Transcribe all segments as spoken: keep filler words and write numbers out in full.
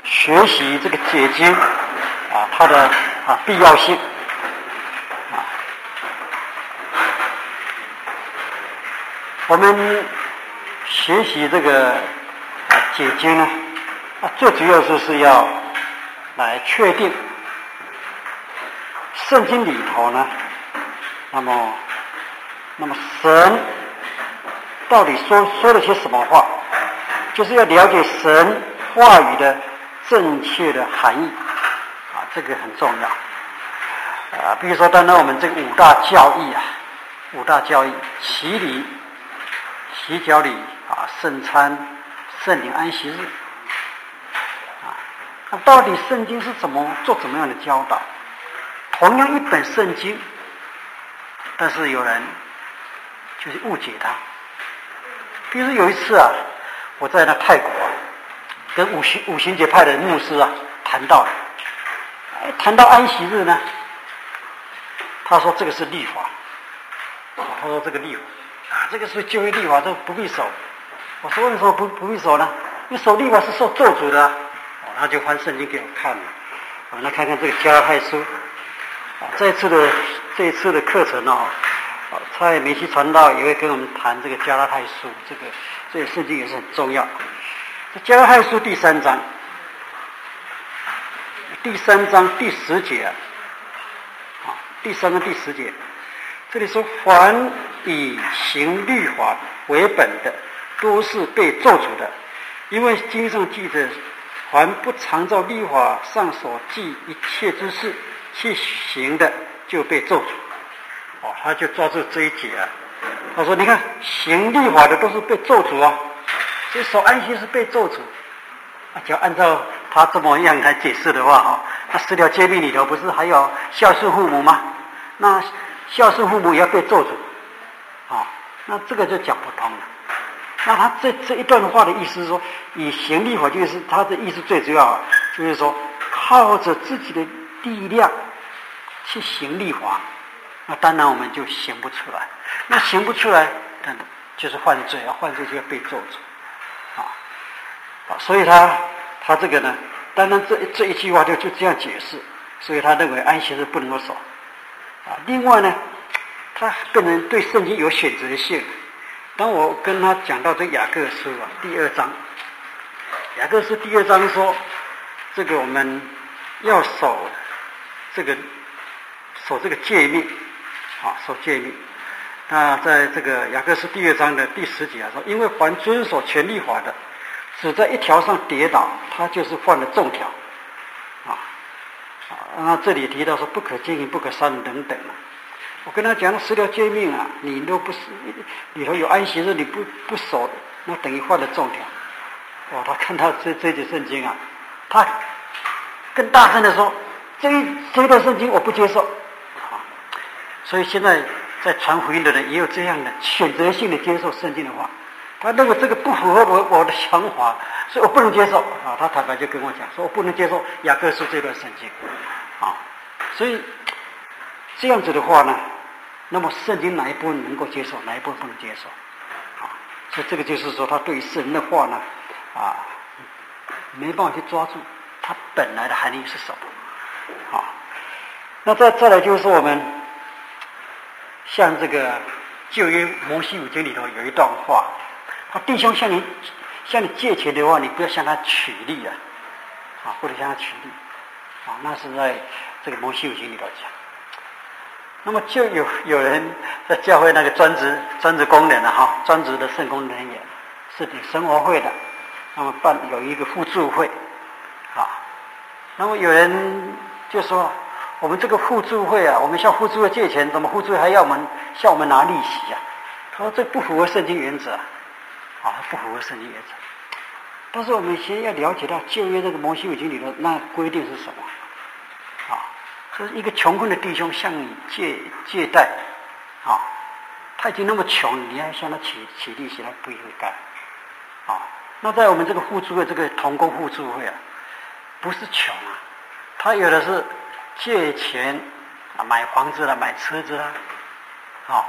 学习这个解经啊，它的啊必要性啊。我们学习这个啊解经呢，啊最主要就是要来确定圣经里头呢，那么那么神到底说说了些什么话，就是要了解神话语的正确的含义啊，这个很重要啊。比如说，当然我们这个五大教义啊，五大教义，洗礼、洗脚礼啊、圣餐、圣灵安息日啊，那到底圣经是怎么做怎么样的教导？同样一本圣经，但是有人就是误解它。比如说有一次啊，我在那泰国啊，跟五行五行节派的牧师啊谈到了，谈到安息日呢，他说这个是律法，他说这个律法啊，这个是旧约律法，这不必守。我说为什么不不必守呢？因为守律法是受咒诅的啊。哦，他就翻圣经给我看了，我来看看这个加拉太书啊，这一次的这一次的课程哦。在梅西传道也会跟我们谈这个加拉太书，这个这个圣经也是很重要。这加拉太书第三章，第三章第十节啊，啊，第三章第十节，这里说：凡以行律法为本的，都是被咒诅的，因为经上记着，凡不常照律法上所记一切之事去行的，就被咒诅。哦，他就抓住这一节啊，他说：“你看，行律法的都是被咒诅啊，所以守安息是被咒诅。啊，只要按照他这么样来解释的话，哈，那十条诫命里头不是还有孝顺父母吗？那孝顺父母也要被咒诅，啊，那这个就讲不通了。那他这这一段话的意思是说，以行律法就是他的意思最主要，就是说靠着自己的力量去行律法。”那当然我们就行不出来，那行不出来，那就是犯罪啊！犯罪就要被咒诅，啊啊！所以他他这个呢，当然这这一句话就就这样解释，所以他认为安息日不能够守啊。另外呢，他个人对圣经有选择性。当我跟他讲到这雅各书啊第二章，雅各书第二章说，这个我们要守这个守这个诫命。啊，守诫命。那在这个雅各书第二章的第十节啊说，因为凡遵守全律法的，只在一条上跌倒，他就是犯了众条。啊啊，那这里提到说不可奸淫、不可杀人等等啊。我跟他讲了十条诫命啊，你都不是里头有安息日，你不不守，那等于犯了众条。哦，他看到这这节圣经啊，他更大声的说，这一这一段圣经我不接受。所以现在在传福音的人也有这样的选择性的接受圣经的话，他认为这个不符合我我的想法，所以我不能接受啊。他坦白就跟我讲说，我不能接受雅各书这段圣经啊。所以这样子的话呢，那么圣经哪一部分能够接受，哪一部分不能接受啊？所以这个就是说，他对于圣人的话呢啊，没办法去抓住它本来的含义是什么啊。那再再来就是说我们。像这个旧约摩西五经里头有一段话，他弟兄向你向你借钱的话，你不要向他取利啊，啊，不能向他取利，啊，那是在这个摩西五经里头讲。那么就有有人在教会那个专职专职工人啊，哈，专职的圣工人员是领生活费的，那么办有一个互助会，啊，那么有人就说。我们这个互助会啊，我们向互助会借钱，怎么互助会还要我们向我们拿利息啊？他说这不符合圣经原则啊，啊，不符合圣经原则。但是我们先要了解到旧约这个摩西五经里头那规定是什么啊？就是一个穷困的弟兄向你借借贷啊，他已经那么穷，你还向他起起利息，他不应该啊。那在我们这个互助会，这个同工互助会啊，不是穷啊，他有的是。借钱啊，买房子啦，买车子啦，好、哦，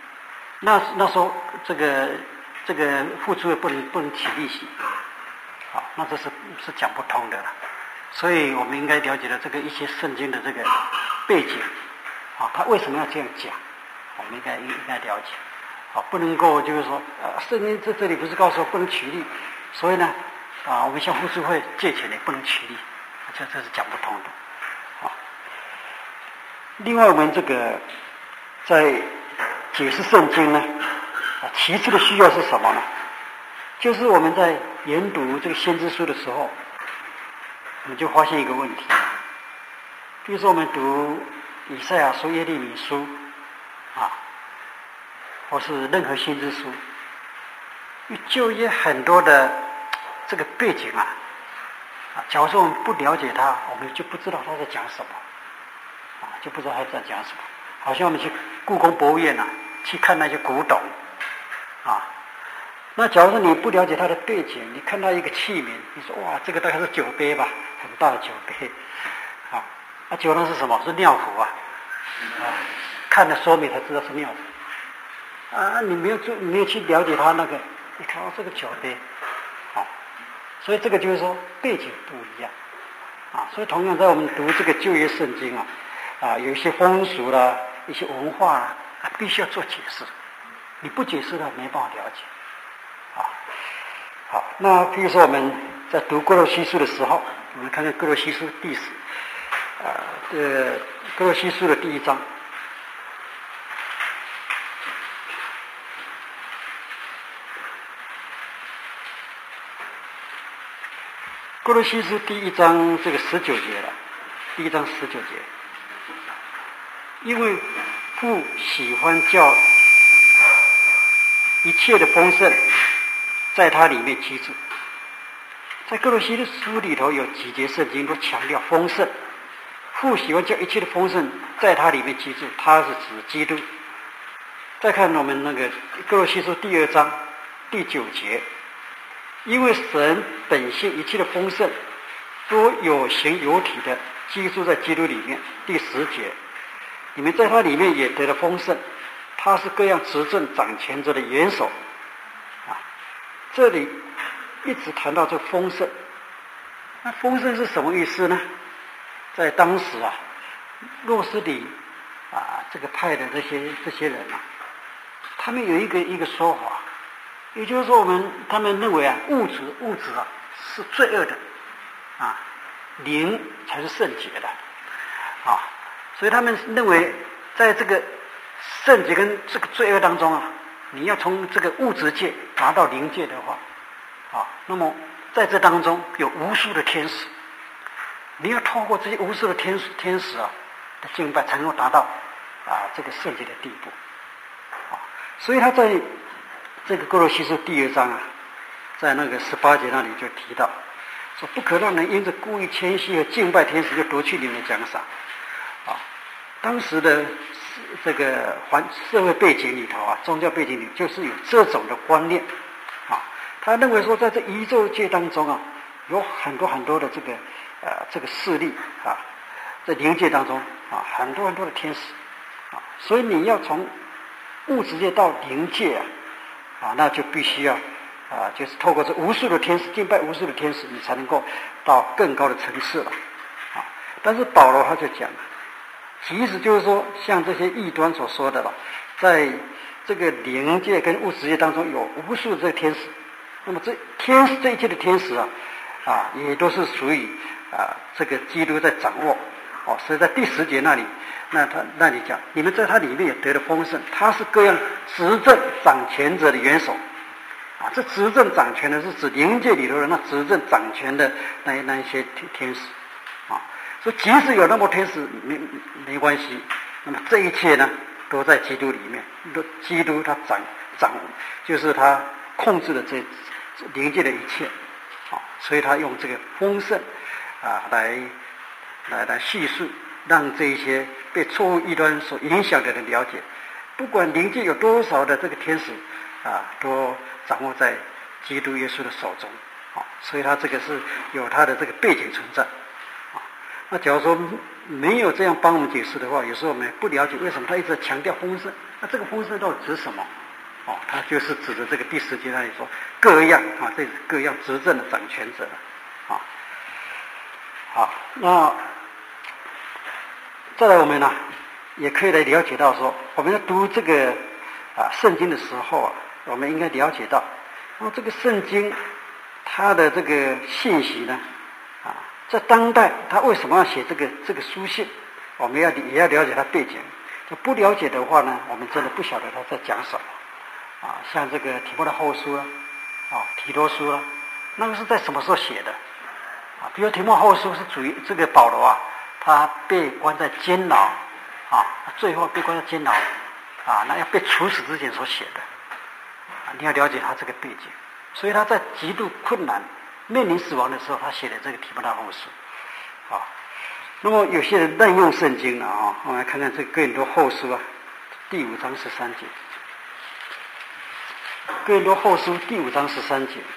那那时候这个这个付出也不能不能起利息，啊、 好，那这是是讲不通的了。所以我们应该了解了这个一些圣经的这个背景，啊，他为什么要这样讲，我们应该应该了解，啊，不能够就是说，呃，圣经在这里不是告诉我不能取利，所以呢，啊，我们向互助会借钱也不能取利，这这是讲不通的，啊。另外，我们这个在解释圣经呢，啊，其次的需要是什么呢？就是我们在研读这个先知书的时候，我们就发现一个问题，比如说我们读以赛亚书、耶利米书啊，或是任何先知书，就有很多的这个背景啊，啊，假如说我们不了解它，我们就不知道他在讲什么，啊，就不知道他在讲什么。好像我们去故宫博物院啊，去看那些古董，啊。那假如说你不了解它的背景，你看到一个器皿，你说哇，这个大概是酒杯吧，很大的酒杯，啊，那酒呢是什么？是尿壶啊，啊，看了说明才知道是尿壶，啊，你没有做，你没有去了解它那个，你看到这个酒杯，啊，所以这个就是说背景不一样，啊，所以同样在我们读这个旧约圣经啊，啊，有一些风俗啦，一些文化啦，啊，必须要做解释，你不解释的没办法了解。好，那比如说我们在读哥罗西书的时候，我们看看哥罗西书第十，啊，呃，哥罗西书的第一章，哥罗西书第一章这个十九节了，第一章十九节，因为父喜欢叫一切的丰盛在它里面居住。在哥罗西的书里头有几节圣经都强调丰盛，父喜欢叫一切的丰盛在它里面居住，它是指基督。再看我们那个哥罗西书第二章第九节，因为神本性一切的丰盛都有形有体的居住在基督里面。第十节，你们在它里面也得了丰盛，他是各样执政掌权者的元首啊。这里一直谈到这丰盛，那丰盛是什么意思呢？在当时啊，洛斯底啊这个派的这些这些人啊，他们有一个一个说法，也就是说我们他们认为啊，物质物质啊是罪恶的啊，灵才是圣洁的啊，所以他们认为在这个圣洁跟这个罪恶当中啊，你要从这个物质界达到灵界的话啊，那么在这当中有无数的天使，你要透过这些无数的天使天使啊的敬拜，才能够达到啊这个圣洁的地步啊。所以他在这个哥罗西书第二章啊，在那个十八节那里就提到说，不可让人因着故意谦虚和敬拜天使就夺去你们的奖赏啊。当时的这个环社会背景里头啊，宗教背景里就是有这种的观念啊。他认为说，在这宇宙界当中啊，有很多很多的这个呃这个势力啊，在灵界当中啊，很多很多的天使啊，所以你要从物质界到灵界啊，啊，那就必须要啊，就是透过这无数的天使敬拜无数的天使，你才能够到更高的层次了啊。但是保罗他就讲了，其实就是说，像这些异端所说的了，在这个灵界跟物质界当中有无数的这个天使，那么这天使这一切的天使啊，啊，也都是属于啊这个基督在掌握哦。所以在第十节那里，那他那里讲，你们在他里面也得了丰盛，他是各样执政掌权者的元首啊。这执政掌权的是指灵界里头的那执政掌权的那那一些天使啊。所以即使有那么天使没没关系，那么这一切呢都在基督里面，都基督他掌掌就是他控制了这灵界的一切啊。所以他用这个丰盛啊来来来叙述，让这一些被错误异端所影响的人了解，不管灵界有多少的这个天使啊，都掌握在基督耶稣的手中啊。所以他这个是有他的这个背景存在。那假如说没有这样帮我们解释的话，有时候我们不了解为什么他一直强调丰盛，那这个丰盛到底指什么哦，他就是指着这个第十节那里说各样啊，这是各样执政的掌权者啊。好，那再来我们呢、啊，也可以来了解到说，我们在读这个啊圣经的时候啊，我们应该了解到，那么这个圣经它的这个信息呢，啊，在当代他为什么要写这个这个书信，我们要也要了解它背景。不了解的话呢，我们真的不晓得他在讲什么啊。像这个提摩太后书啊，啊提多书啊，那个是在什么时候写的啊？比如提摩太后书是属于这个保罗啊，他被关在监牢啊，最后被关在监牢啊，那要被处死之前所写的啊。你要了解他这个背景，所以他在极度困难、面临死亡的时候，他写的这个提摩太后书啊。那么有些人滥用圣经了啊，我们来看看这个哥林多后书啊，第五章十三节。哥林多后书第五章十三节，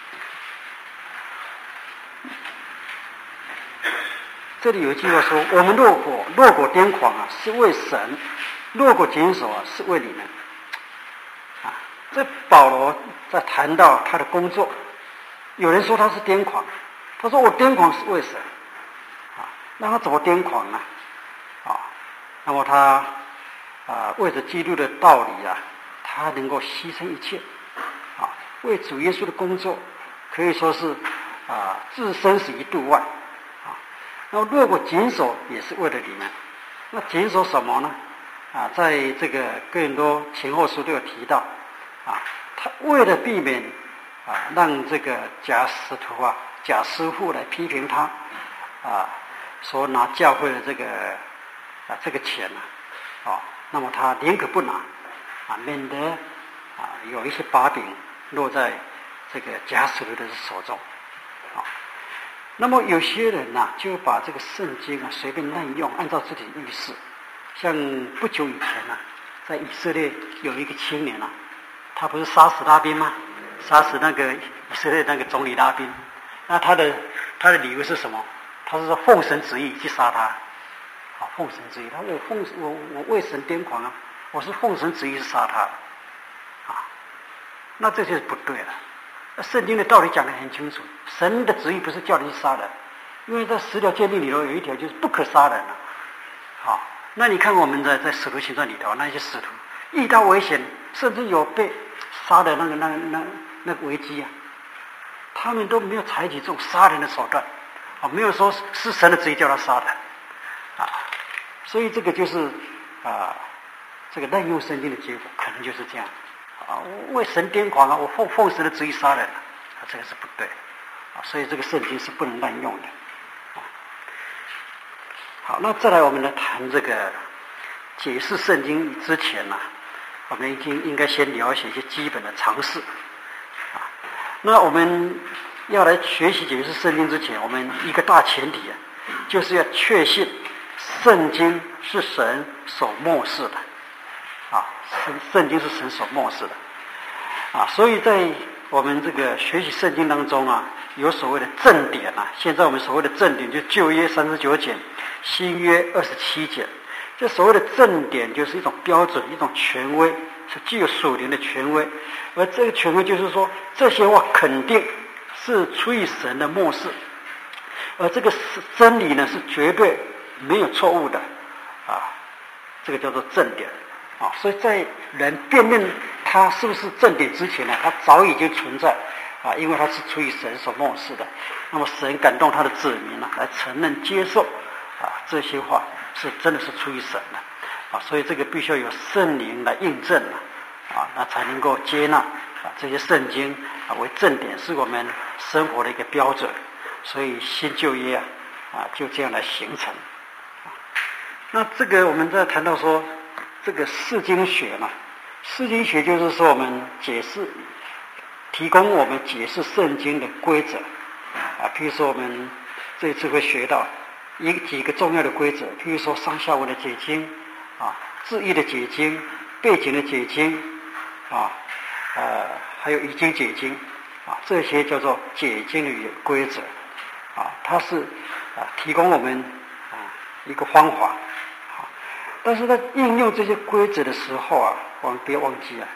这里有一句话说：“我们若果若果癫狂啊，是为神；若果谨守啊，是为你们。”啊，这保罗在谈到他的工作，有人说他是癫狂，他说我癫狂是为神。那他怎么癫狂呢？啊，那么他啊为着基督的道理啊，他能够牺牲一切，啊，为主耶稣的工作可以说是啊置生死于度外，啊，那么若果谨守也是为了你们，那谨守什么呢？啊，在这个哥林多前后书都有提到，啊，他为了避免啊让这个假使徒啊假师傅来批评他，啊。说拿教会的这个啊这个钱呢、啊，哦，那么他宁可不拿，啊，免得啊有一些把柄落在这个假使徒的手中，啊，那么有些人呐、啊、就把这个圣经啊随便滥用，按照自己的意思。像不久以前呢、啊，在以色列有一个青年啊，他不是杀死拉宾吗？杀死那个以色列那个总理拉宾，那他的他的理由是什么？他是说奉神旨意去杀他，啊，奉神旨意，他说我奉我我为神癫狂啊，我是奉神旨意去杀他，啊，那这就是不对了。圣经的道理讲得很清楚，神的旨意不是叫你去杀人，因为在十条诫命里头有一条就是不可杀人啊。好，那你看我们在在使徒行传里头那些使徒遇到危险，甚至有被杀的那个那那那个危机啊，他们都没有采取这种杀人的手段。啊，没有说是神的旨意叫他杀的，啊，所以这个就是啊，这个滥用圣经的结果，可能就是这样，啊，我为神癫狂啊，我奉奉神的旨意杀人，啊，这个是不对，啊，所以这个圣经是不能滥用的，啊，好，那再来我们来谈这个解释圣经之前呢、啊，我们已经应该先了解一些基本的常识，啊，那我们。要来学习解释圣经之前，我们一个大前提啊，就是要确信圣经是神所默示的，啊，圣圣经是神所默示的，啊，所以在我们这个学习圣经当中啊，有所谓的正典啊，现在我们所谓的正典就旧约三十九简，新约二十七简，这所谓的正典就是一种标准，一种权威，是具有属灵的权威，而这个权威就是说这些话肯定。是出于神的默示，而这个真理呢是绝对没有错误的，啊，这个叫做正典，啊，所以在人辨认它是不是正典之前呢，它早已经存在，啊，因为它是出于神所默示的，那么神感动他的子民呢，来承认接受，啊，这些话是真的是出于神的，啊，所以这个必须要有圣灵来印证了，啊，那才能够接纳啊这些圣经啊为正典，是我们生活的一个标准，所以新旧约啊啊就这样来形成。啊、那这个我们在谈到说这个释经学嘛，释经学就是说我们解释提供我们解释圣经的规则啊，譬如说我们这一次会学到一几个重要的规则，譬如说上下文的解经啊，字义的解经，背景的解经啊，呃还有已经解经。啊，这些叫做解经的规则，啊，它是啊提供我们啊一个方法，啊，但是在应用这些规则的时候啊，我们不要忘记啊，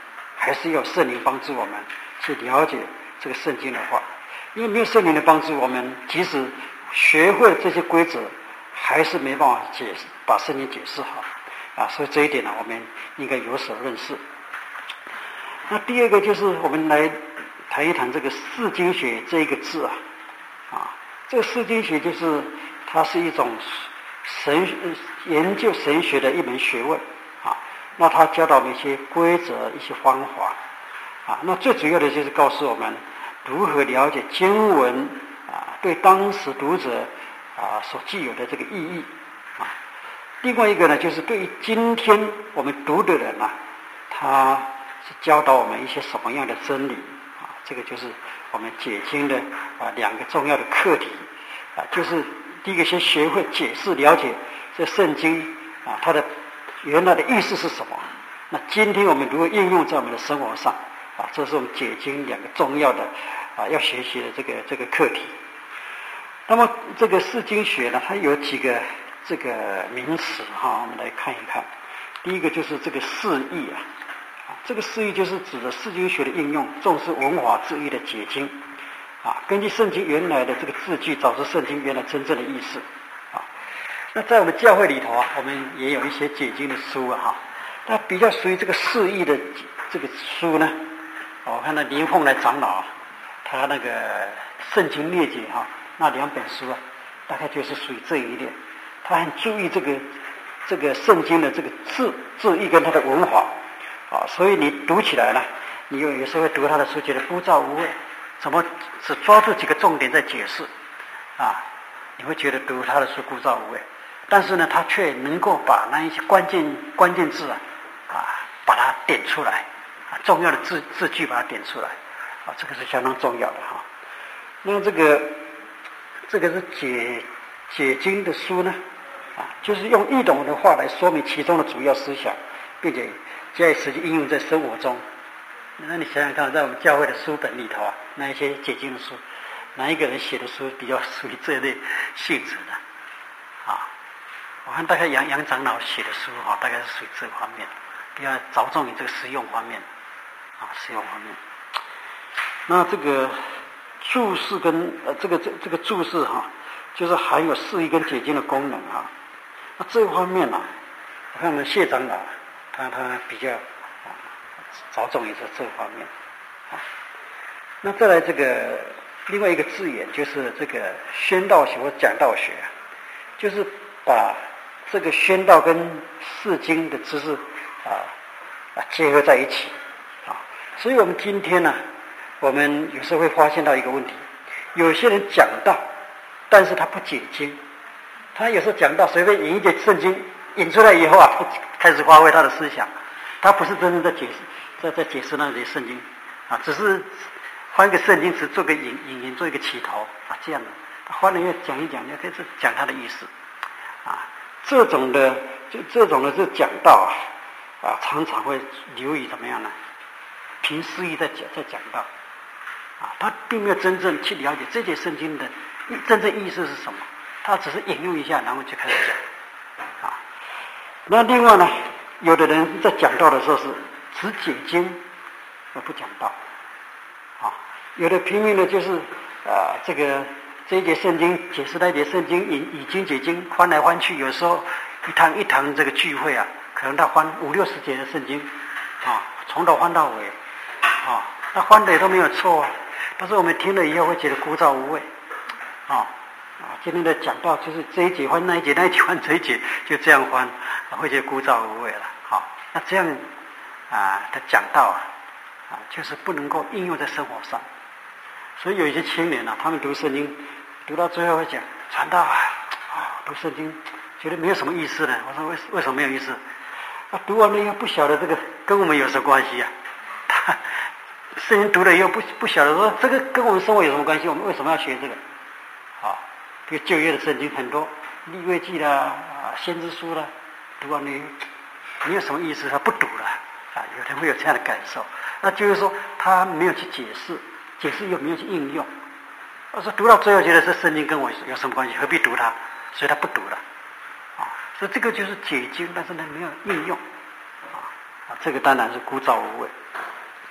还是要圣灵帮助我们去了解这个圣经的话，因为没有圣灵的帮助，我们即使学会这些规则，还是没办法解释把圣经解释好啊。所以这一点呢，我们应该有所认识。那第二个就是我们来谈一谈这个释经学这一个字啊，啊，这个释经学就是它是一种神研究神学的一门学问啊。那它教导我们一些规则、一些方法啊。那最主要的就是告诉我们如何了解经文啊，对当时读者啊所具有的这个意义啊。另外一个呢，就是对于今天我们读的人啊，他是教导我们一些什么样的真理啊？这个就是我们解经的啊两个重要的课题啊，就是第一个先学会解释了解这圣经啊它的原来的意思是什么。那今天我们如何应用在我们的生活上啊？这是我们解经两个重要的啊要学习的这个这个课题。那么这个释经学呢，它有几个这个名词哈，我们来看一看。第一个就是这个释义啊。这个释义就是指的释经学的应用，重视文法字义的解经啊，根据圣经原来的这个字句，找出圣经原来真正的意思啊。那在我们教会里头啊，我们也有一些解经的书啊，哈，那比较属于这个释义的这个书呢，我看到林凤来长老啊，他那个圣经列解哈，那两本书啊，大概就是属于这一类，他很注意这个这个圣经的这个字字义跟它的文法。啊，所以你读起来呢，你有有时候会读他的书，觉得枯燥无味，怎么只抓住几个重点在解释啊？你会觉得读他的书枯燥无味，但是呢，他却能够把那一些关键关键字啊啊，把它点出来，啊，重要的字字句把它点出来，啊，这个是相当重要的哈。那这个这个是解解经的书呢，啊，就是用易懂的话来说明其中的主要思想，并且加以实际应用在生活中。那你想想看，在我们教会的书本里头啊，那一些解经的书，哪一个人写的书比较属于这类性质的啊？我看大概杨杨长老写的书哈、啊，大概是属于这方面，比较着重于这个实用方面啊，实用方面。那这个注释跟呃这个这这个注释哈、啊，就是含有释义跟解经的功能啊。那这方面呢、啊，我看我们谢长老。他他比较啊着重于这这方面啊。那再来这个另外一个字眼就是这个宣道学或讲道学，就是把这个宣道跟释经的知识啊啊结合在一起啊。所以我们今天呢，我们有时候会发现到一个问题，有些人讲道，但是他不解经，他有时候讲道随便引一节圣经引出来以后啊，开始发挥他的思想，他不是真正在解释，在在解释那些圣经啊，只是换一个圣经词做个引引引做一个起头啊，这样的，他换了要讲一讲，要开始讲他的意思啊，这种的就这种的这讲道啊啊，常常会流于怎么样呢？凭诗意在讲在讲道啊，他并没有真正去了解这节圣经的真正意思是什么，他只是引用一下，然后就开始讲。那另外呢，有的人在讲道的时候是只解经而不讲道啊，有的拼命的就是啊、呃，这个这一节圣经解释那一节圣经，以以经解经，翻来翻去，有时候一堂一堂这个聚会啊，可能他翻五六十节的圣经啊，从头翻到尾啊，那翻的也都没有错啊，但是我们听了以后会觉得枯燥无味啊。啊，今天的讲道就是这一节翻那一节，那一节翻这一节，就这样翻，会觉得枯燥无味了。好，那这样啊的讲道啊，啊就是不能够应用在生活上。所以有一些青年啊，他们读圣经，读到最后会讲传道啊，啊读圣经觉得没有什么意思的。我说为为什么没有意思？啊，读完了以后不晓得这个跟我们有什么关系啊？他圣经读了以后不不晓得说这个跟我们生活有什么关系？我们为什么要学这个？啊。这个旧约的圣经很多，利未记啦、啊先知书啦，读完了没有什么意思，他不读了啊。有人会有这样的感受，那就是说他没有去解释，解释又没有去应用。我说读到最后觉得这圣经跟我有什么关系？何必读它？所以他不读了啊。所以这个就是解经，但是呢没有应用啊啊，这个当然是枯燥无味。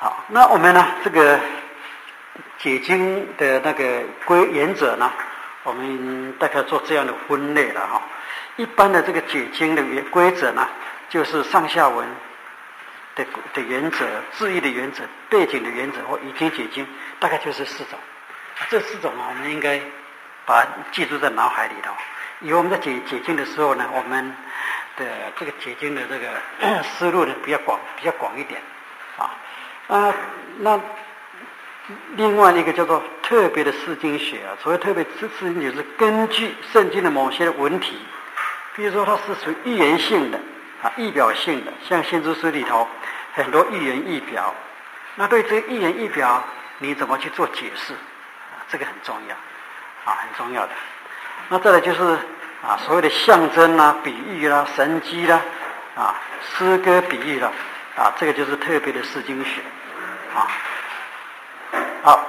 好，那我们呢这个解经的那个规原则呢，我们大概做这样的分类了哈。一般的这个解经的规则呢，就是上下文的的原则、字义的原则、背景的原则或以经解经，大概就是四种。这四种啊，我们应该把它记住在脑海里头。以后我们在解解经的时候呢，我们的这个解经的这个思路呢比较广，比较广一点啊。啊，那另外一个叫做特别的释经学啊，所谓特别释经学是根据圣经的某些文体，比如说它是属于预言性的啊，预表性的，像先知书里头很多预言预表。那对这个预言预表，你怎么去做解释啊？这个很重要啊，很重要的。那再来就是啊，所谓的象征啦、比喻啦、神迹啦、啊诗歌比喻啦，啊，这个就是特别的释经学啊。好，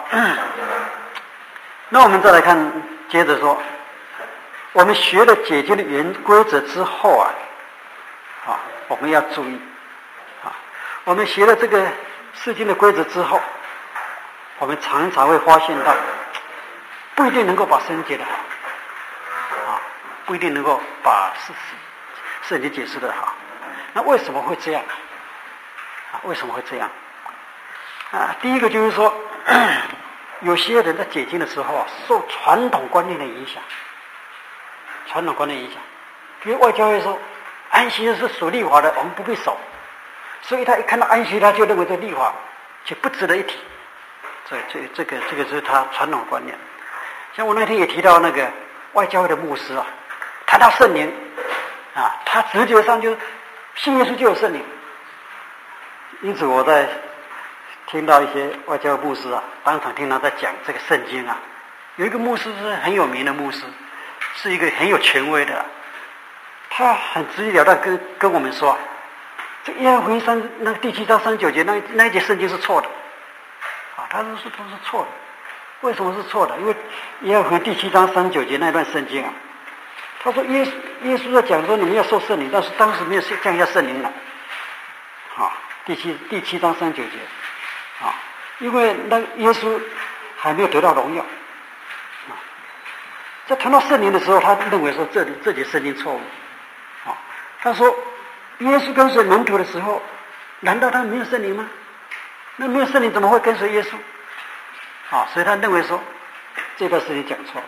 那我们再来看，接着说，我们学了解经的原规则之后啊，啊，我们要注意啊，我们学了这个释经的规则之后，我们常常会发现到，不一定能够把圣经解得好，啊，不一定能够把圣圣经解释得好。那为什么会这样？啊，为什么会这样？啊，第一个就是说，有些人在解经的时候啊，受传统观念的影响，传统观念影响，比如外教会说，安息日是属律法的，我们不必守，所以他一看到安息，他就认为这律法就不值得一提。所以这这个这个是他传统观念。像我那天也提到那个外教会的牧师啊，谈到圣灵啊，他直觉上就信耶稣就有圣灵。因此我在听到一些外教牧师啊，当场听他在讲这个圣经啊，有一个牧师是很有名的牧师，是一个很有权威的，他很直截了当跟跟我们说，这约翰福音三那个第七章三十九节那那一节圣经是错的，啊，他说是都是错的，为什么是错的？因为约翰福音第七章三十九节那段圣经啊，他说耶稣耶稣在讲说你们要受圣灵，但是当时没有降下圣灵来，啊，第七第七章三十九节。啊，因为那耶稣还没有得到荣耀，啊，在谈到圣灵的时候，他认为说这里这节圣经错误，啊，他说耶稣跟随门徒的时候，难道他没有圣灵吗？那没有圣灵怎么会跟随耶稣？啊，所以他认为说这段事情讲错了。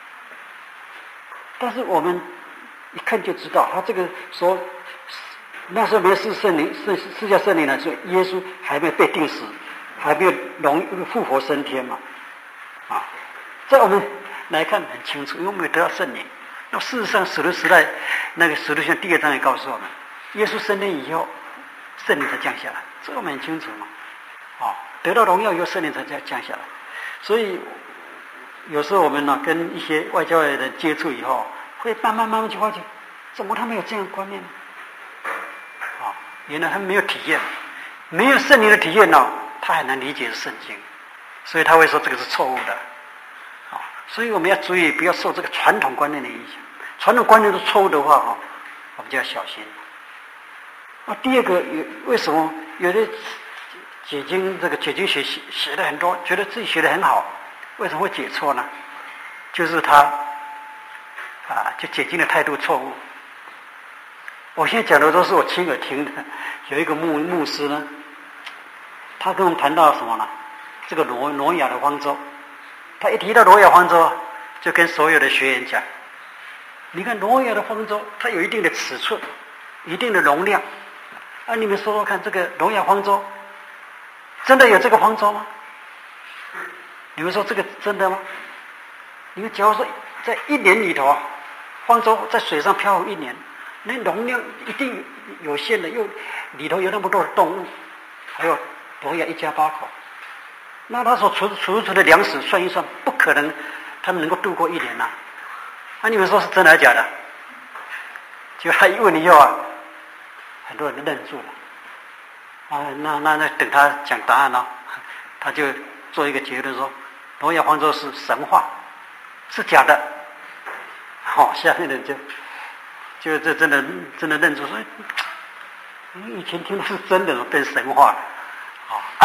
但是我们一看就知道，他这个说那时候没有施圣灵，施施下圣灵来说，耶稣还没有被钉死。还没有荣复活升天嘛，啊，在我们来看很清楚，因为我们没有得到圣灵。那事实上，使徒时代那个使徒行第二章也告诉我们，耶稣升天以后，圣灵才降下来，这个我们很清楚嘛，啊，得到荣耀以后，圣灵才降下来。所以有时候我们呢跟一些外教的人接触以后，会慢慢慢慢去发觉，怎么他们有这样的观念呢？啊，原来他们没有体验，没有圣灵的体验呢。他很难理解圣经，所以他会说这个是错误的，啊，所以我们要注意，不要受这个传统观念的影响。传统观念是错误的话，哈，我们就要小心。那第二个，为什么有的解经这个解经学写写的很多，觉得自己学的很好，为什么会解错呢？就是他啊，就解经的态度错误。我现在讲的都是我亲耳听的，有一个牧牧师呢。他跟我们谈到什么呢？这个挪挪亚的方舟，他一提到挪亚方舟，就跟所有的学员讲：你看挪亚的方舟，它有一定的尺寸，一定的容量。啊，你们说说看，这个挪亚方舟真的有这个方舟吗？你们说这个真的吗？你们假如说在一年里头啊，方舟在水上漂浮一年，那容量一定有限的，又里头有那么多的动物，还有。挪亚一家八口，那他所储储存的粮食算一算，不可能他们能够度过一年呐、啊。那、啊、你们说是真的还是假的？就他一问以后啊，很多人都愣住了。啊，那那那等他讲答案了，他就做一个结论说，挪亚方舟是神话，是假的。好、哦，下面的就就这真的真的愣住说，你以前听的是真的，变神话了。啊，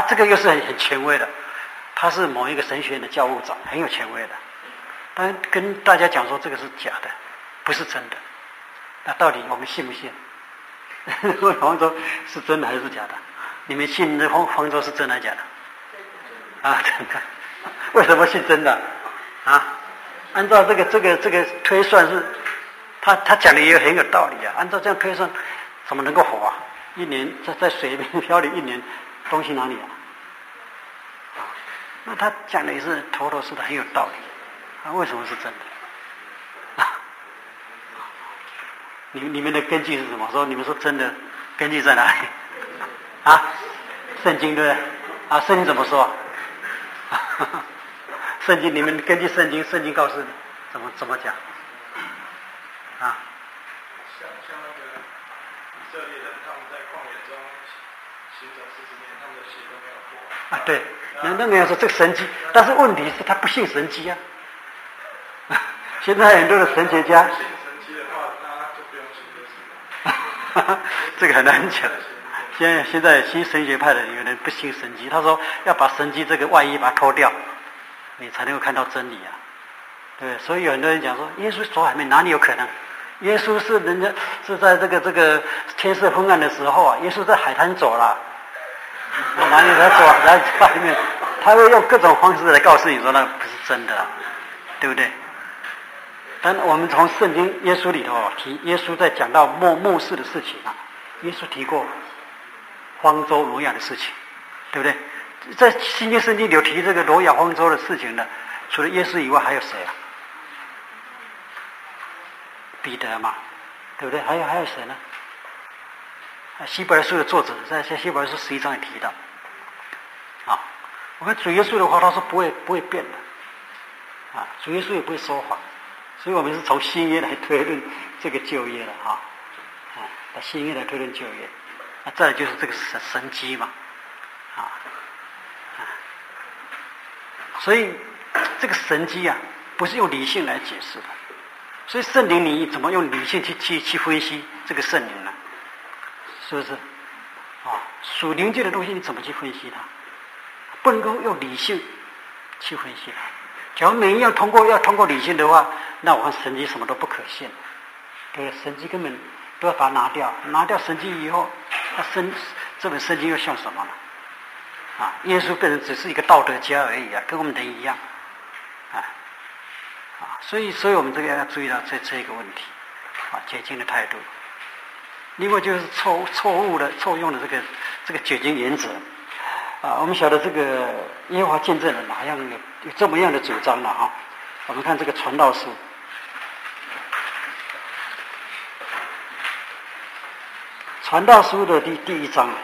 这个又是很很权威的，他是某一个神学院的教务长，很有权威的。但跟大家讲说这个是假的，不是真的。那到底我们信不信？方舟是真的还是假的？你们信这方方舟是真的还是假的？啊，真的。为什么信真的？啊，按照这个这个这个推算是，他他讲的也很有道理啊。按照这样推算，怎么能够活啊？一年在在水面漂流一年，东西哪里啊？啊，那他讲的也是头头是道，很有道理。啊，为什么是真的？啊，你你们的根据是什么？说你们说真的，根据在哪里？啊，圣经对不对？啊，圣经怎么说？圣经，你们根据圣经，圣经告诉你怎么怎么讲？啊？ 像像那个以色列人，他们在旷野中行走四十年，他们的血都没有过。 啊，对，那那个要说这个神迹，但是问题是他不信神迹啊。现在很多的神学家， 信神迹的话，那就不用信耶稣了。 这个很难讲。现在现在新神学派的有人不信神迹，他说要把神迹这个外衣把它脱掉，你才能够看到真理啊。对，所以有很多人讲说，耶稣走海面哪里有可能？耶稣是人家是在这个这个天色昏暗的时候啊，耶稣在海滩走了，哪里在走在海面？他会用各种方式来告诉你说那不是真的、啊，对不对？但我们从圣经耶稣里头提，耶稣在讲到末末世的事情啊，耶稣提过方舟挪亚的事情，对不对？在新约圣经里有提这个挪亚方舟的事情的，除了耶稣以外还有谁啊？彼得嘛，对不对？还有还有谁呢？希伯来书的作者在在希伯来书十一章也提到，啊，我看主耶稣的话，他是不会不会变的，啊，主耶稣也不会说谎。所以我们是从新约来推论这个旧约的哈，啊，把新约来推论旧约，那再来就是这个神神迹嘛，啊，啊，所以这个神迹啊，不是用理性来解释的，所以圣灵你怎么用理性去去去分析这个圣灵呢？是不是？啊，属灵界的东西你怎么去分析它？不能够用理性去分析它。假如每一样通过要通过理性的话，那我看神迹什么都不可信，对不对？神迹根本都要把它拿掉，拿掉神迹以后，那神这本圣经又像什么呢？啊，耶稣本人只是一个道德家而已啊，跟我们人一样，啊啊，所以所以我们这个要注意到这这一个问题，啊，解经的态度。另外就是错错误的错用的这个这个解经原则。啊，我们晓得这个耶和华见证人好像有有这么样的主张了啊。我们看这个传道书，传道书的第第一章，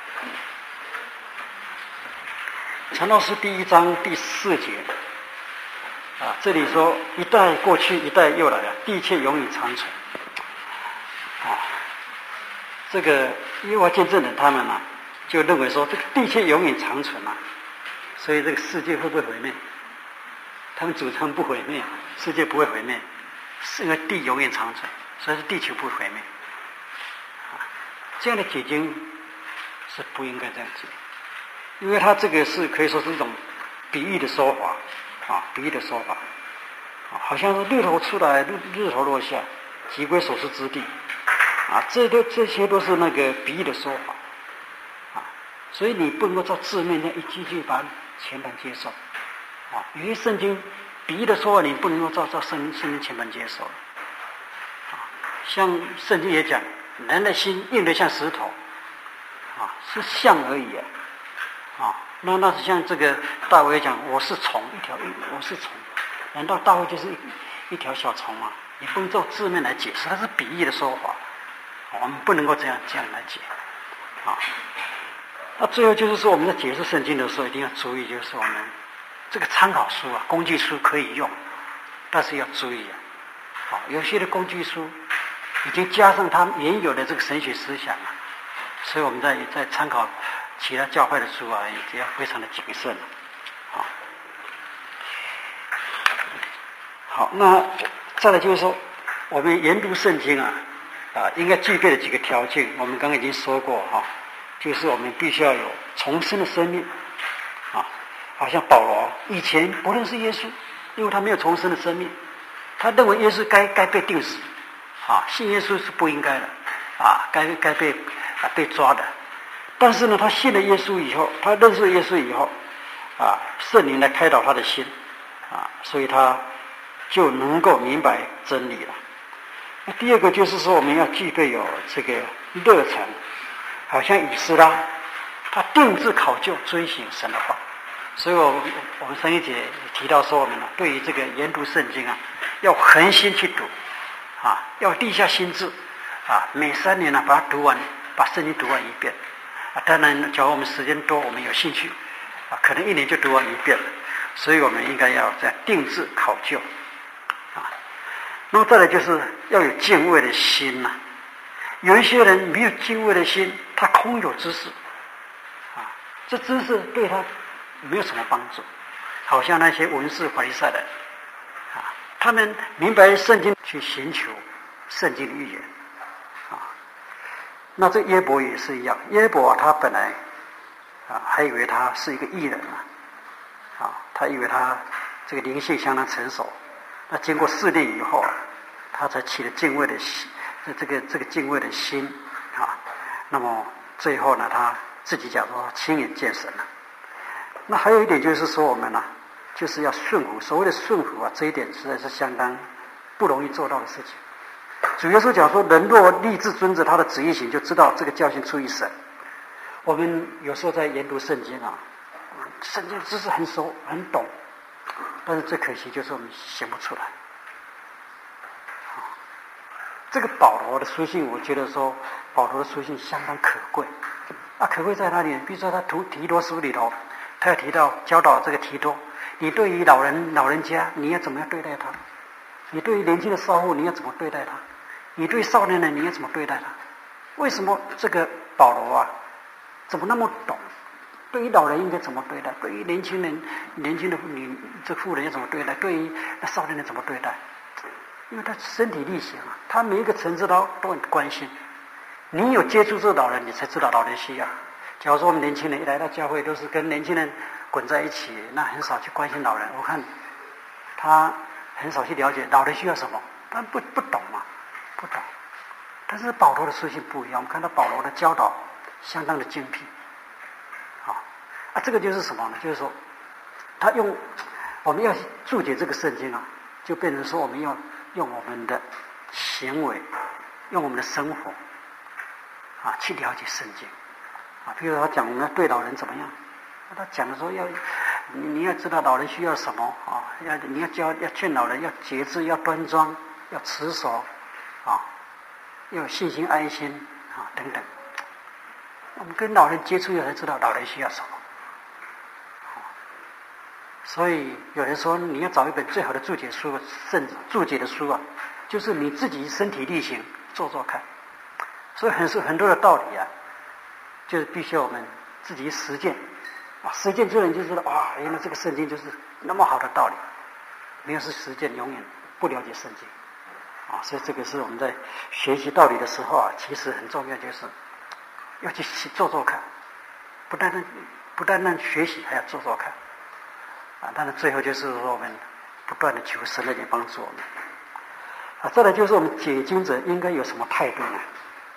传道书第一章第四节啊，这里说一代过去，一代又来了，地却永远长存。啊，这个耶和华见证人他们啊，就认为说这个地却永远长存啊，所以这个世界会不会毁灭？他们主张不毁灭，世界不会毁灭，是因为地永远长存，所以是地球不会毁灭。啊，这样的解经是不应该这样解，因为他这个是可以说是一种比喻的说法啊，比喻的说法啊，好像是日头出来，日日头落下，即归所属之地啊，这都这些都是那个比喻的说法。所以你不能够照字面那一句句把全盘接受，啊，有些圣经比喻的说法你不能够照照圣圣经全盘接受，啊，像圣经也讲，人的心硬得像石头，啊，是像而已啊，啊，那那是像这个大卫讲，我是虫一条，我是虫，难道大卫就是一一条小虫吗？你不能照字面来解释，它是比喻的说法，我们不能够这样这样来解，啊。那最后就是说，我们在解释圣经的时候，一定要注意，就是我们这个参考书啊、工具书可以用，但是要注意啊，好，有些的工具书已经加上它原有的这个神学思想了，所以我们在在参考其他教派的书啊，也要非常的谨慎。好，好，那再来就是说，我们研读圣经啊，啊，应该具备的几个条件，我们刚刚已经说过哈。就是我们必须要有重生的生命啊，好像保罗以前不认识耶稣，因为他没有重生的生命，他认为耶稣该该被钉死，啊，信耶稣是不应该的，啊，该该被啊被抓的。但是呢，他信了耶稣以后，他认识耶稣以后，啊，圣灵来开导他的心，啊，所以他就能够明白真理了。那第二个就是说，我们要具备有这个热忱，好像以斯拉，他定志考究追寻神的话。所以我我们上一节提到说，我们呢对于这个研读圣经啊，要恒心去读，啊，要立下心志，啊，每三年呢把它读完，把圣经读完一遍。啊，当然，假如我们时间多，我们有兴趣，啊，可能一年就读完一遍了。所以我们应该要这样定志考究，啊。那么再来就是要有敬畏的心呐、啊。有一些人没有敬畏的心，他空有知识，啊，这知识对他没有什么帮助，好像那些文士法利赛人，啊，他们明白圣经去寻求圣经的预言，啊，那这约伯也是一样，约伯、啊、他本来啊还以为他是一个义人啊，啊，他以为他这个灵性相当成熟，那经过试炼以后啊，他才起了敬畏的心，这个这个敬畏的心啊，那么最后呢，他自己讲说亲眼见神了。那还有一点就是说，我们呢、啊，就是要顺服。所谓的顺服啊，这一点实在是相当不容易做到的事情。主耶稣讲说，人若立志遵着他的旨意行，就知道这个教训出于神。我们有时候在研读圣经啊，圣经知识很熟很懂，但是最可惜就是我们写不出来。这个保罗的书信，我觉得说保罗的书信相当可贵。啊，可贵在哪里？比如说他提提多书里头。他要提到教导这个提多，你对于老人老人家你要怎么样对待他？你对于年轻的少妇你要怎么对待他？你对少年人你要怎么对待他？为什么这个保罗啊，怎么那么懂？对于老人应该怎么对待？对于年轻人年轻的女这妇人要怎么对待？对于那少年人怎么对待？因为他身体力行啊，他每一个层次都都很关心。你有接触这老人，你才知道老人需要。假如说我们年轻人一来到教会都是跟年轻人滚在一起，那很少去关心老人。我看他很少去了解老人需要什么，他不不懂嘛，不懂。但是保罗的书信不一样，我们看到保罗的教导相当的精辟，啊啊，这个就是什么呢？就是说，他用我们要注解这个圣经啊，就变成说我们要用我们的行为，用我们的生活啊去了解圣经。啊，比如他讲我们要对老人怎么样，他讲的时候要你你要知道老人需要什么啊，要你要教要劝老人要节制，要端庄，要持守，啊，要有信心、爱心啊等等。我们跟老人接触以后才知道老人需要什么。所以有人说你要找一本最好的注解书，甚至注解的书啊，就是你自己身体力行做做看。所以很多很多的道理啊。就是必须要我们自己实践，啊，实践之后你就知道啊，原来这个圣经就是那么好的道理。没有是实践，永远不了解圣经，啊，所以这个是我们在学习道理的时候啊，其实很重要，就是要去做做看，不单单不单单学习，还要做做看，啊，当然最后就是说我们不断的求神来帮助我们，啊，再来就是我们解经者应该有什么态度呢？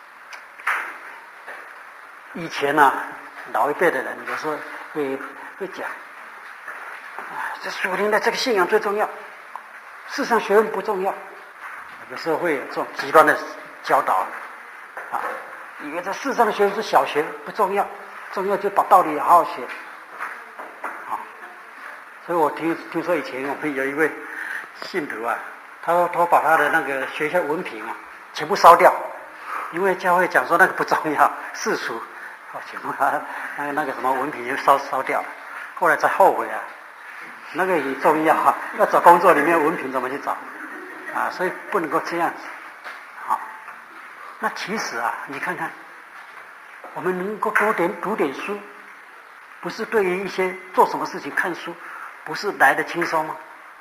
以前呢、啊，老一辈的人有时候会会讲，啊，这属灵的这个信仰最重要，世上学问不重要。有时候会有这种极端的教导，啊，以为这世上的学问是小学不重要，重要就把道理好好学，啊，所以我听听说以前我们有一位信徒啊，他他把他的那个学校文凭啊全部烧掉，因为教会讲说那个不重要，世俗。哦，全部他那个那个什么文凭就烧烧掉了，后来才后悔啊，那个也重要啊，要找工作里面文凭怎么去找啊？所以不能够这样子，好。那其实啊，你看看，我们能够多点读点书，不是对于一些做什么事情看书，不是来的轻松吗？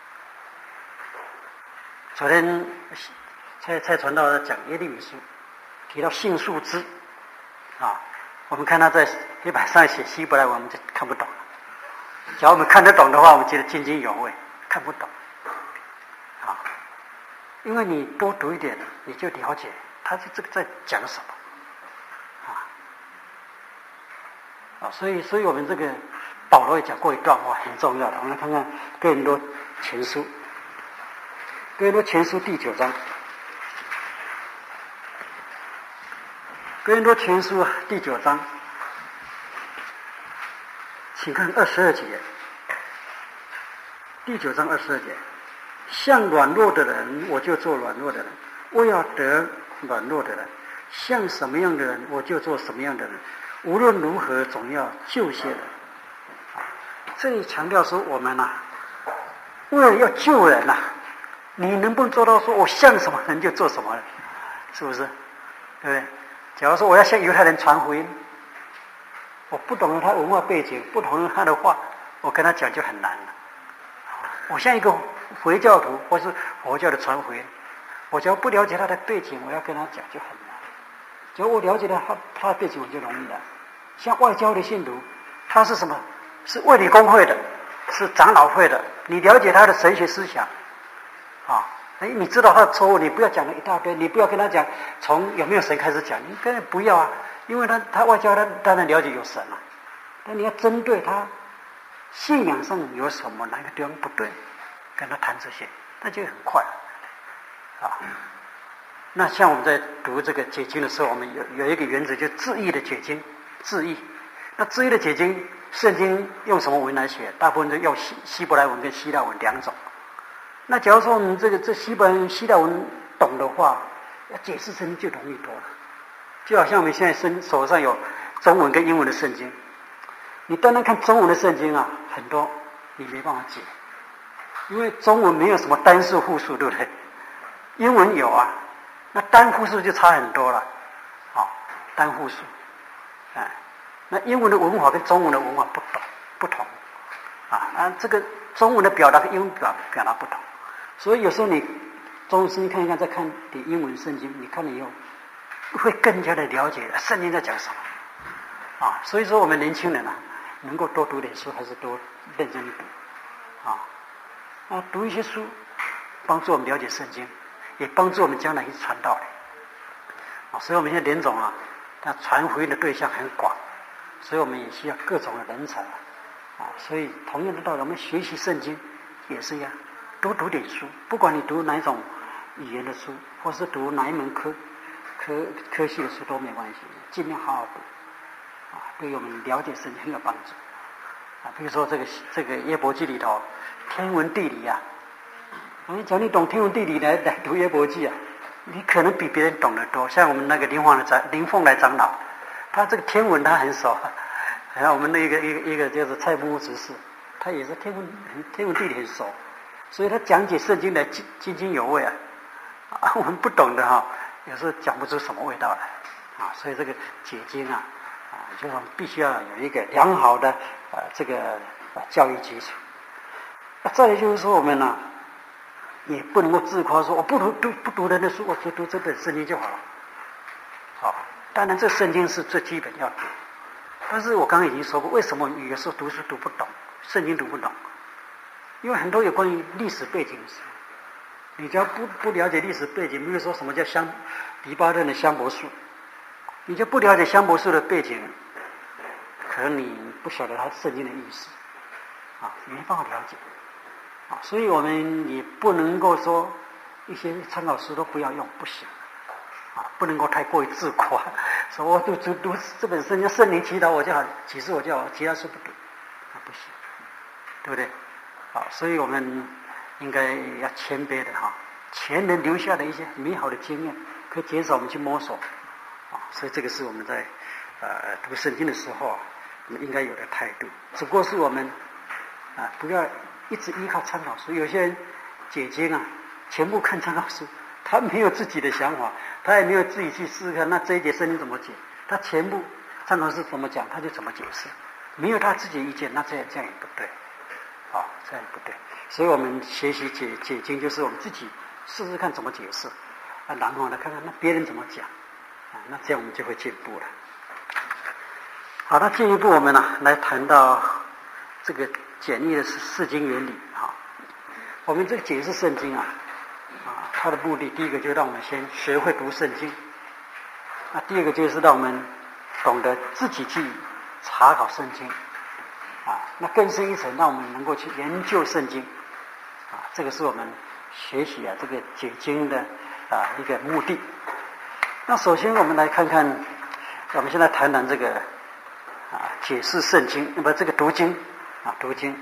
昨天蔡蔡传道讲耶利米书，提到杏树枝啊。我们看他在黑板上写希伯来文我们就看不懂了。假如我们看得懂的话，我们觉得津津有味；看不懂，啊，因为你多读一点，你就了解他是这个在讲什么，啊，啊，所以，所以我们这个保罗也讲过一段话，很重要的。我们来看看哥林多前书，哥林多前书第九章，哥林多前书第九章。请看二十二节，第九章二十二节，像软弱的人，我就做软弱的人；我要得软弱的人；像什么样的人，我就做什么样的人。无论如何，总要救些人。这里强调说，我们呐、啊，为了要救人呐、啊，你能不能做到说我像什么人就做什么人？是不是？对不对？假如说我要向犹太人传福音。我不懂得他文化背景，不懂得他的话，我跟他讲就很难了。我像一个回教徒或是佛教的传福音，我只要不了解他的背景，我要跟他讲就很难。只要我了解了他他的背景，我就容易了。像外交的信徒，他是什么？是卫理公会的，是长老会的。你了解他的神学思想，啊，哎，你知道他的错误，你不要讲了一大堆，你不要跟他讲从有没有神开始讲，你根本不要啊。因为他他外交他当然了解有神了，但你要针对他信仰上有什么哪个地方不对，跟他谈这些，那就很快啊。那像我们在读这个解经的时候，我们有有一个原则，就字义的解经，字义。那字义的解经，圣经用什么文来写？大部分都用希希伯来文跟希腊文两种。那假如说我们这个这希伯来文、希腊文懂的话，要解释圣经就容易多了。就好像我们现在身手上有中文跟英文的圣经，你单单看中文的圣经啊，很多你没办法解，因为中文没有什么单数复数，对不对？英文有啊，那单复数就差很多了，好，单复数，哎，那英文的文法跟中文的文法不同，不同，啊啊，这个中文的表达跟英文表表达不同，所以有时候你中文圣经看一看，再看点英文圣经，你看了以后。会更加的了解圣经在讲什么啊，所以说我们年轻人啊，能够多读点书，还是多认真读啊啊，读一些书，帮助我们了解圣经，也帮助我们将来去传道的啊。所以我们现在联总啊，他传福音的对象很广，所以我们也需要各种的人才啊。所以同样的道理，我们学习圣经也是一样，多读点书，不管你读哪一种语言的书，或是读哪一门科。科科系的书都没关系，尽量好好读，啊，对我们了解圣经很有帮助，啊，比如说这个这个约伯记里头，天文地理啊，我跟你讲，你懂天文地理来来读约伯记啊，你可能比别人懂得多。像我们那个林凤来长林凤来长老，他这个天文他很熟，然后我们那个一个一个就是蔡木执事，他也是天文天文地理很熟，所以他讲解圣经来津津津有味啊，啊，我们不懂的哈。有时候讲不出什么味道来啊，所以这个解经啊，啊，就是我们必须要有一个良好的呃这个教育基础。那再来就是说，我们呢、啊、也不能够自夸说我不读读不读人的书，我就读这本圣经就好了。好，当然这圣经是最基本要读，但是我刚刚已经说过，为什么有时候读书读不懂，圣经读不懂？因为很多有关于历史背景的书。你只要不不了解历史背景，比如说什么叫香黎巴嫩的香柏树，你就不了解香柏树的背景，可能你不晓得它圣经的意思，啊，没办法了解，啊，所以我们也不能够说一些参考书都不要用，不行，啊，不能够太过于自夸，说我读读读这本圣经，圣灵祈祷我就好，启示我就好，其他书不读，啊，不行，对不对？啊，所以我们。应该要谦卑的哈，前人留下的一些美好的经验，可以减少我们去摸索啊。所以这个是我们在呃读圣经的时候啊，我们应该有的态度。只不过是我们啊不要一直依靠参考书。有些人解经啊，全部看参考书，他没有自己的想法，他也没有自己去试试看，那这一节圣经怎么解？他全部参考书怎么讲，他就怎么解释，没有他自己的意见，那这样这样也不对，啊，这样也不对。所以我们学习解解经，就是我们自己试试看怎么解释，啊，然后呢看看那别人怎么讲，啊，那这样我们就会进步了。 好，那进一步我们呢来谈到这个简易的释经原理啊。我们这个解释圣经啊，啊，它的目的第一个就让我们先学会读圣经，那第二个就是让我们懂得自己去查考圣经，啊，那更深一层，让我们能够去研究圣经，啊，这个是我们学习啊这个解经的啊一个目的。那首先我们来看看，我们现在谈谈这个啊解释圣经，那么这个读经啊读经，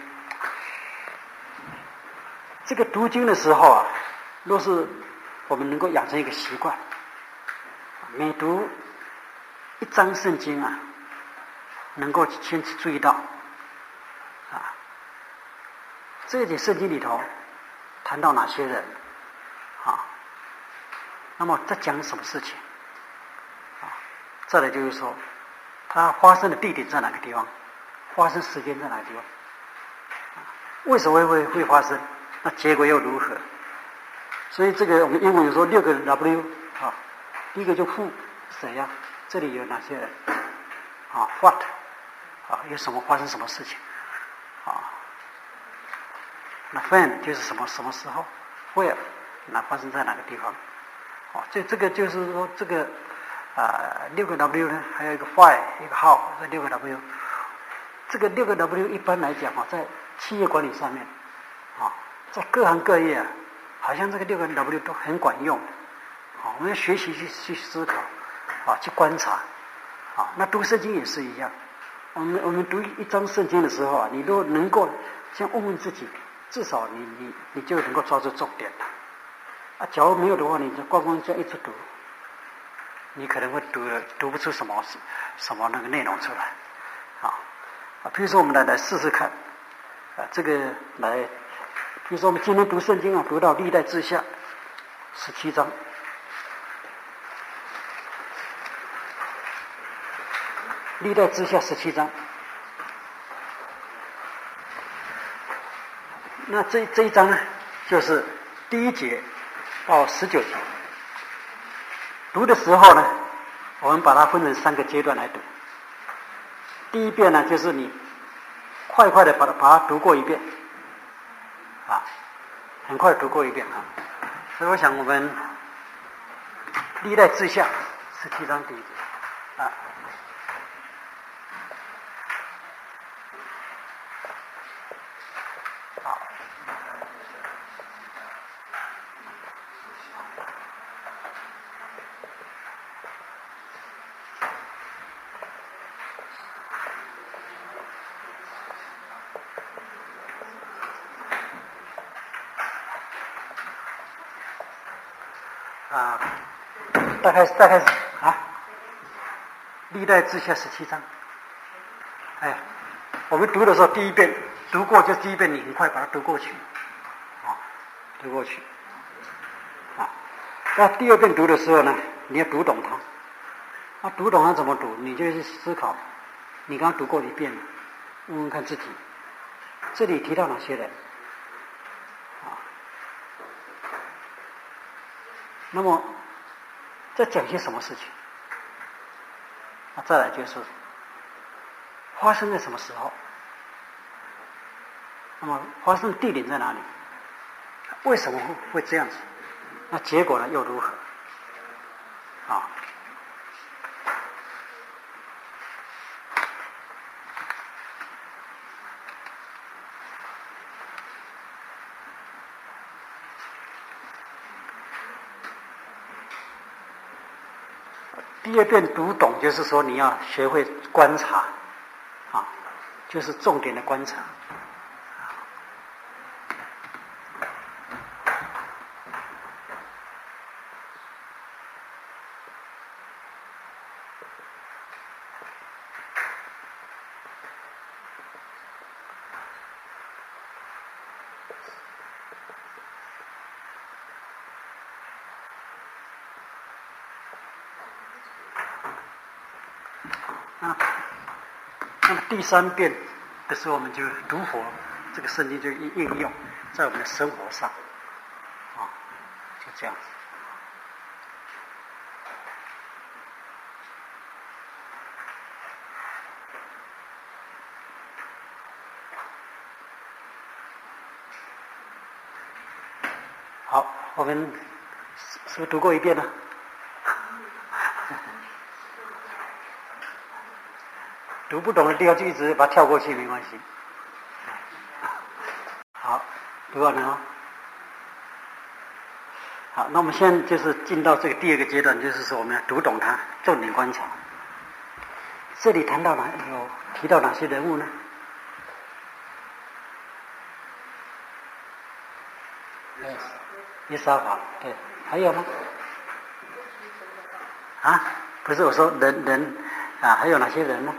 这个读经的时候啊，若是我们能够养成一个习惯，每读一章圣经啊，能够先去注意到啊，这一节圣经里头谈到哪些人啊，那么在讲什么事情啊？再来就是说，它发生的地点在哪个地方，发生时间在哪个地方，啊、为什么会会发生？那结果又如何？所以这个我们英文有说六个 W 啊，第一个就 who 谁呀、啊？这里有哪些人？啊 ，what 啊，有什么发生什么事情？啊，那 when 就是什么什么时候 ？where 那发生在哪个地方？哦，这这个就是说这个啊六个 W 呢，还有一个 why 一个 how 这六个 W， 这个六个 W 一般来讲啊，在企业管理上面啊，在各行各业啊，好像这个六个 W 都很管用。啊，我们要学习去去思考，啊，去观察，啊，那读圣经也是一样。我们我们读一章圣经的时候啊，你都能够先问问自己，至少你你你就能够抓住重点了。啊，假如没有的话，你就光光这样一直读，你可能会读读不出什么什么那个内容出来。啊，啊，比如说我们来来试试看，啊，这个来，比如说我们今天读圣经啊，读到历代志下十七章。历代志下十七章，那这这一章呢，就是第一节到十九节。读的时候呢，我们把它分成三个阶段来读。第一遍呢，就是你快快的把它把它读过一遍，啊，很快读过一遍啊。所以我想我们历代志下十七章第一节啊。啊，大概大概啊，历代志下十七章。哎，我们读的时候，第一遍读过就第一遍，你很快把它读过去，啊，读过去，啊，那第二遍读的时候呢，你要读懂它。那、啊、读懂它怎么读？你就去思考，你刚刚读过一遍了，问问看自己，这里提到哪些人？那么，在讲些什么事情？那再来就是发生在什么时候？那么发生的地点在哪里？为什么会会这样子？那结果呢又如何？啊？第二遍读懂，就是说你要学会观察，啊，就是重点的观察。啊，那么第三遍的时候，我们就读佛，这个圣经就应用在我们的生活上，啊，就这样子。 好，我们是不是读过一遍呢？读不懂的地方就一直把它跳过去，没关系。好，读完了啊。好，那我们现在就是进到这个第二个阶段，就是说我们要读懂它，重点观察。这里谈到哪有提到哪些人物呢？耶沙法，对，还有吗？啊，不是我说人人啊，还有哪些人呢？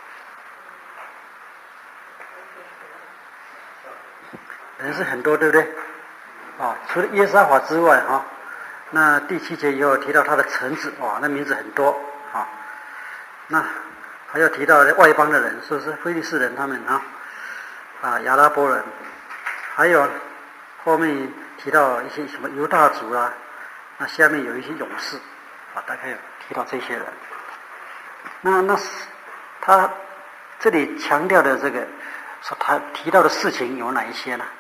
人是很多，对不对？啊，除了耶沙法之外，哈、啊，那第七节也有提到他的臣子，哇，那名字很多啊。那还有提到外邦的人，是不是非利士人他们啊？啊，亚拉伯人，还有后面提到一些什么犹大族啊，那下面有一些勇士啊，大概有提到这些人。那那他这里强调的这个，说他提到的事情有哪一些呢？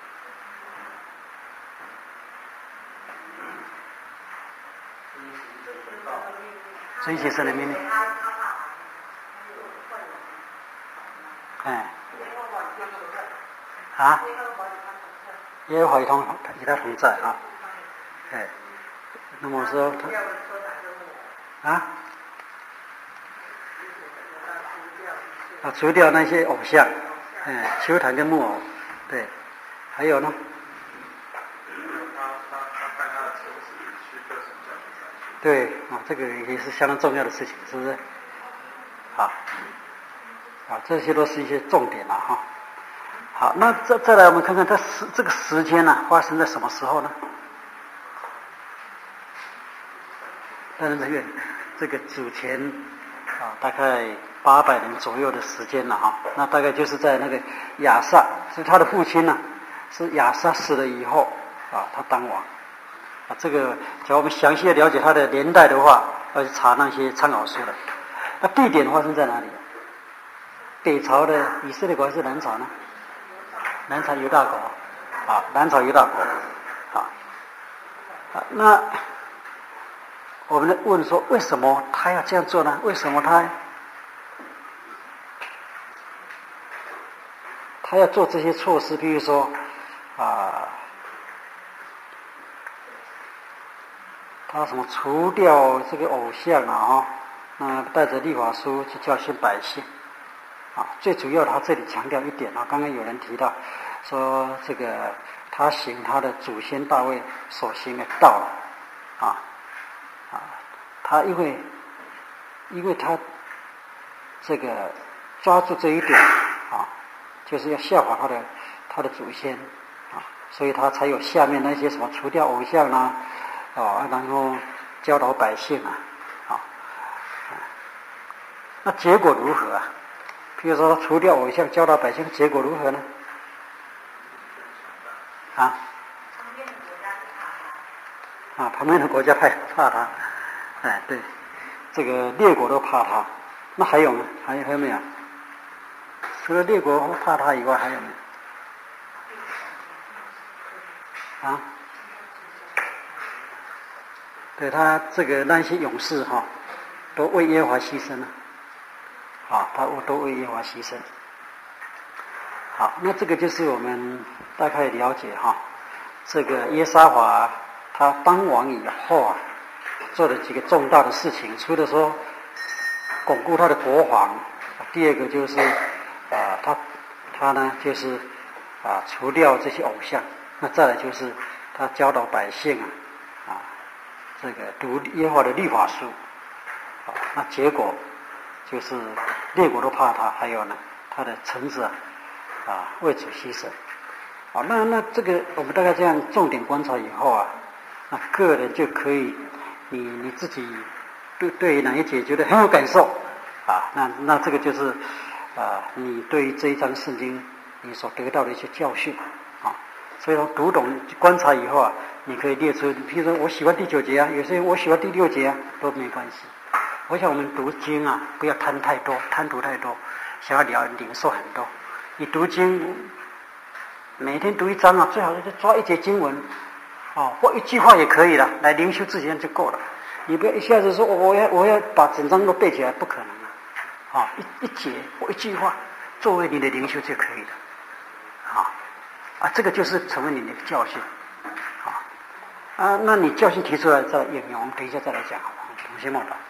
遵行神的命令。哎，啊，耶和华与同与他同在啊，哎，那么说他啊啊，除掉那些偶像，哎，丘坛跟木偶，对，还有呢？对啊，这个也是相当重要的事情，是不是？好，啊，这些都是一些重点了哈。好，那再再来，我们看看这时这个时间呢、啊，发生在什么时候呢？当然，这个这个主前啊，大概八百年左右的时间了哈。那大概就是在那个亚萨，是他的父亲呢、啊，是亚萨死了以后啊，他当王。啊，这个假如我们详细的了解他的年代的话，要去查那些参考书的。那地点发生在哪里？北朝的以色列国还是南朝呢？南朝犹大国，啊，南朝犹大国，啊，啊，那我们问说，为什么他要这样做呢？为什么他他要做这些措施？比如说，啊。他什么除掉这个偶像啊，哈，那带着律法书去教训百姓，啊，最主要他这里强调一点啊，刚刚有人提到说这个他行他的祖先大卫所行的道了，啊啊，他因为因为他这个抓住这一点啊，就是要效法他的他的祖先啊，所以他才有下面那些什么除掉偶像啊。哦，然后教导百姓啊，啊、哦，那结果如何啊？譬如说除掉偶像，教导百姓，结果如何呢？啊？啊，旁边的国家害怕他，哎，对，这个列国都怕他。那还有呢？还有还有没有？除了列国怕他以外，还有没有？啊？对他这个那些勇士哈，都为耶和华牺牲了，啊，他都为耶和华牺牲。好，那这个就是我们大概了解哈，这个耶沙法他当王以后啊，做了几个重大的事情，除了说巩固他的国防，第二个就是啊，他他呢就是啊除掉这些偶像，那再来就是他教导百姓啊。这个读耶和华的律法书，啊，那结果就是列国都怕他，还有呢，他的臣子啊，啊为主牺牲，啊，那那这个我们大概这样重点观察以后啊，那个人就可以，你你自己对对哪一节觉得很有感受，啊，那那这个就是啊，你对于这一章圣经你所得到的一些教训，啊，所以说读懂观察以后啊。你可以列出，譬如说我喜欢第九节啊，有些人我喜欢第六节啊，都没关系。我想我们读经啊，不要贪太多，贪读太多，想要了领受很多。你读经，每天读一章啊，最好是抓一节经文， 哦，或一句话也可以了，来灵修自己就够了。你不要一下子说我要我要把整章都背起来，不可能啊！啊，一一节或一句话作为你的灵修就可以了。啊啊，这个就是成为你的教训。啊啊，那你教训提出来再应用，我们等一下再来讲好了。同学们吧。